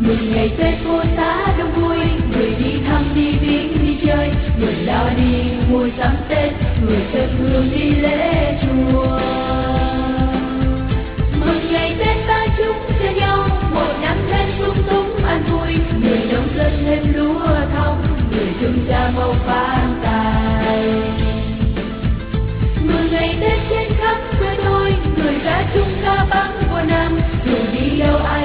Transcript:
Mừng ngày Tết phố xá đông vui, người đi thăm đi viếng đi chơi, người lo đi mua sắm Tết, người thắp hương đi lễ chùa. Mừng ngày Tết ta chúc cho nhau một năm thêm sung túc an vui, người nông dân thêm lúa thóc, người thương gia màu phát tài. Mừng ngày Tết trên khắp quê tôi, người ca chung ca vang qua năm, dù đi đâu ai